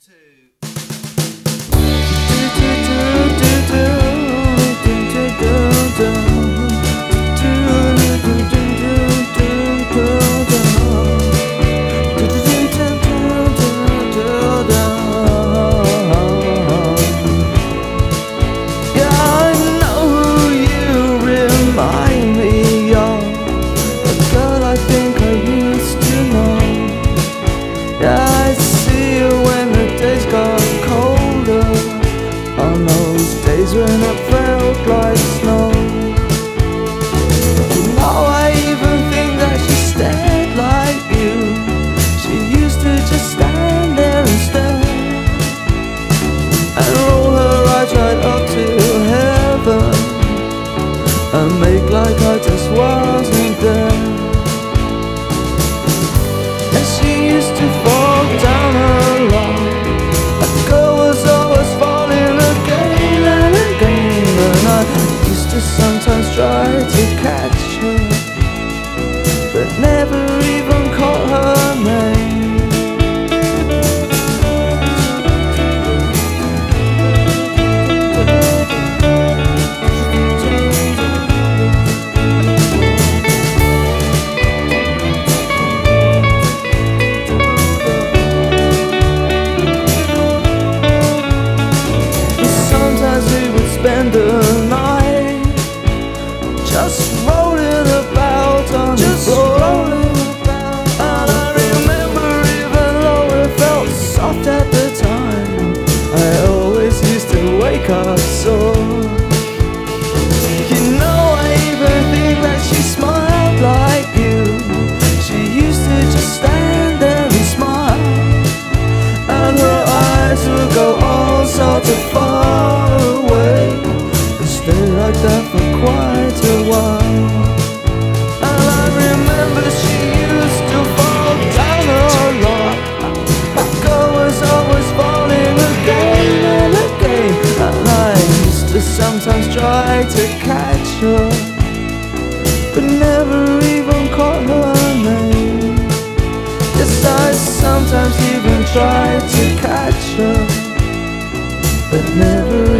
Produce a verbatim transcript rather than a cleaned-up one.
I see you when the days got colder, on those days when it felt like snow. You know, I even think that she stared like you. She used to just stand there and stare, and roll her eyes right up to heaven, and make like I just wasn't there. And she used to fall down a lot. That girl was always falling again and again, and I used to sometimes try to catch her, but never even caught her name. Spend the night just rolling about on just the floor, and I remember even though it felt soft at the time, I always used to wake up sore. You know, I even think that she smiled like you. She used to just stand there and smile, and her eyes would go all sorts of far away, stay like that for quite a while. And I remember she used to fall down a lot. That girl was always falling again and again, and I used to sometimes try to catch her, but never even caught her name. Yes, I sometimes even tried to catch her, but never